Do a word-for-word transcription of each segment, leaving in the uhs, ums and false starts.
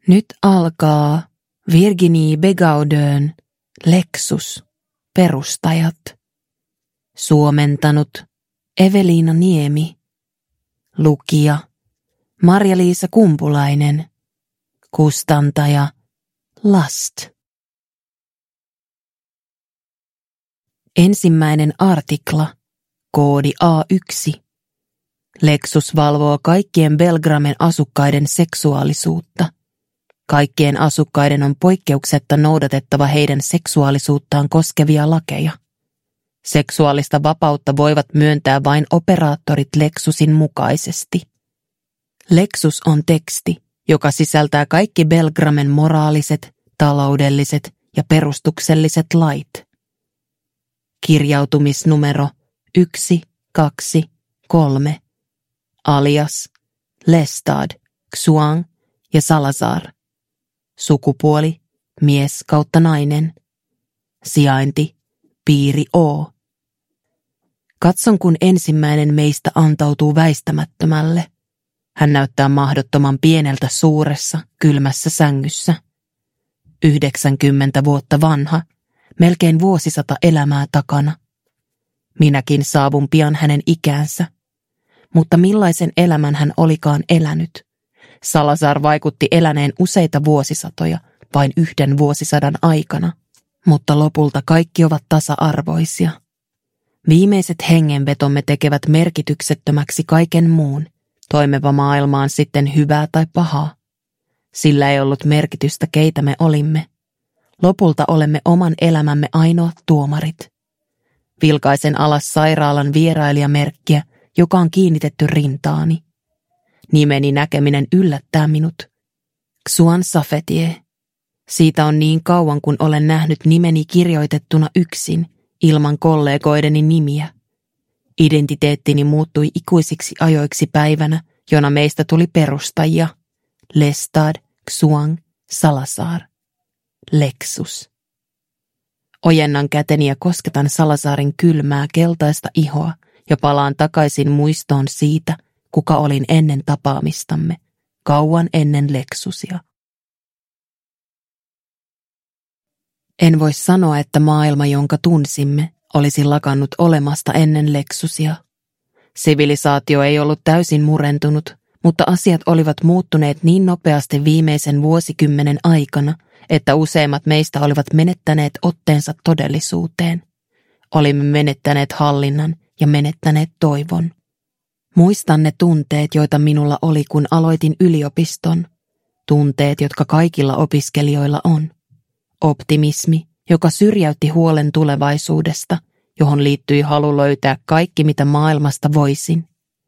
Nyt alkaa Virginie Begaudin Lexus, perustajat. Suomentanut Eveliina Niemi. Lukija Marja-Liisa Kumpulainen. Kustantaja Last. Ensimmäinen artikla. Koodi A yksi. Lexus valvoo kaikkien Belgramen asukkaiden seksuaalisuutta. Kaikkien asukkaiden on poikkeuksetta noudatettava heidän seksuaalisuuttaan koskevia lakeja. Seksuaalista vapautta voivat myöntää vain operaattorit Lexusin mukaisesti. Lexus on teksti, joka sisältää kaikki Belgramen moraaliset, taloudelliset ja perustukselliset lait. Kirjautumisnumero yksi, kaksi, kolme, alias Lestad, Xuan ja Salazar. Sukupuoli mies kautta nainen. Sijainti piiri O. Katson, kun ensimmäinen meistä antautuu väistämättömälle. Hän näyttää mahdottoman pieneltä suuressa, kylmässä sängyssä. Yhdeksänkymmentä vuotta vanha, melkein vuosisata elämää takana. Minäkin saavun pian hänen ikäänsä. Mutta millaisen elämän hän olikaan elänyt? Salazar vaikutti eläneen useita vuosisatoja vain yhden vuosisadan aikana, mutta lopulta kaikki ovat tasa-arvoisia. Viimeiset hengenvetomme tekevät merkityksettömäksi kaiken muun, toimiva maailmaan sitten hyvää tai pahaa. Sillä ei ollut merkitystä, keitä me olimme. Lopulta olemme oman elämämme ainoat tuomarit. Vilkaisen alas sairaalan vierailijamerkkiä, joka on kiinnitetty rintaani. Nimeni näkeminen yllättää minut. Xuan Safetier. Siitä on niin kauan, kun olen nähnyt nimeni kirjoitettuna yksin, ilman kollegoideni nimiä. Identiteettini muuttui ikuisiksi ajoiksi päivänä, jona meistä tuli perustajia. Lestad, Xuan, Salazar. Lexus. Ojennan käteni ja kosketan Salazarin kylmää keltaista ihoa ja palaan takaisin muistoon siitä, kuka olin ennen tapaamistamme, kauan ennen Lexusia. En voi sanoa, että maailma, jonka tunsimme, olisi lakannut olemasta ennen Lexusia. Sivilisaatio ei ollut täysin murentunut, mutta asiat olivat muuttuneet niin nopeasti viimeisen vuosikymmenen aikana, että useimmat meistä olivat menettäneet otteensa todellisuuteen. Olimme menettäneet hallinnan ja menettäneet toivon. Muistan ne tunteet, joita minulla oli, kun aloitin yliopiston. Tunteet, jotka kaikilla opiskelijoilla on. Optimismi, joka syrjäytti huolen tulevaisuudesta, johon liittyi halu löytää kaikki, mitä maailmasta voisin.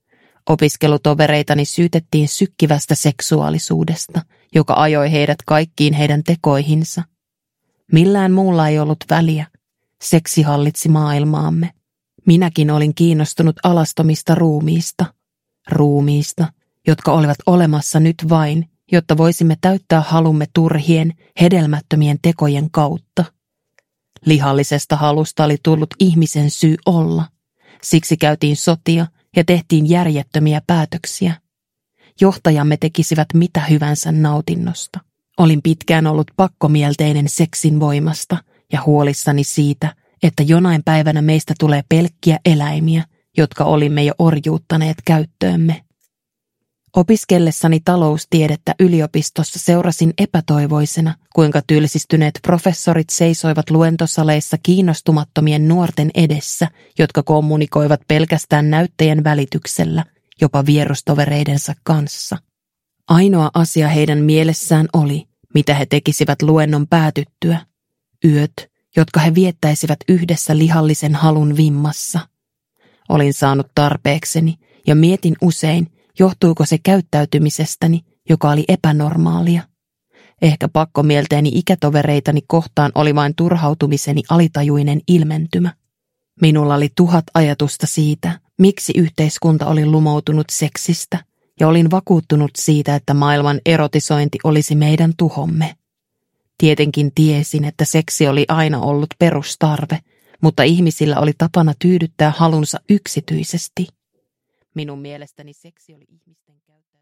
Opiskelutovereitani syytettiin sykkivästä seksuaalisuudesta, joka ajoi heidät kaikkiin heidän tekoihinsa. Millään muulla ei ollut väliä. Seksi hallitsi maailmaamme. Minäkin olin kiinnostunut alastomista ruumiista. Ruumiista, jotka olivat olemassa nyt vain, jotta voisimme täyttää halumme turhien, hedelmättömien tekojen kautta. Lihallisesta halusta oli tullut ihmisen syy olla. Siksi käytiin sotia ja tehtiin järjettömiä päätöksiä. Johtajamme tekisivät mitä hyvänsä nautinnosta. Olin pitkään ollut pakkomielteinen seksin voimasta ja huolissani siitä, että jonain päivänä meistä tulee pelkkiä eläimiä, jotka olimme jo orjuuttaneet käyttöömme. Opiskellessani taloustiedettä yliopistossa seurasin epätoivoisena, kuinka tylsistyneet professorit seisoivat luentosaleissa kiinnostumattomien nuorten edessä, jotka kommunikoivat pelkästään näytteen välityksellä, jopa vierustovereidensa kanssa. Ainoa asia heidän mielessään oli, mitä he tekisivät luennon päätyttyä. Yöt, jotka he viettäisivät yhdessä lihallisen halun vimmassa. Olin saanut tarpeekseni ja mietin usein, johtuiko se käyttäytymisestäni, joka oli epänormaalia. Ehkä pakkomielteeni ikätovereitani kohtaan oli vain turhautumiseni alitajuinen ilmentymä. Minulla oli tuhat ajatusta siitä, miksi yhteiskunta oli lumoutunut seksistä, ja olin vakuuttunut siitä, että maailman erotisointi olisi meidän tuhomme. Tietenkin tiesin, että seksi oli aina ollut perustarve, mutta ihmisillä oli tapana tyydyttää halunsa yksityisesti. Minun mielestäni seksi oli ihmisten käyttö.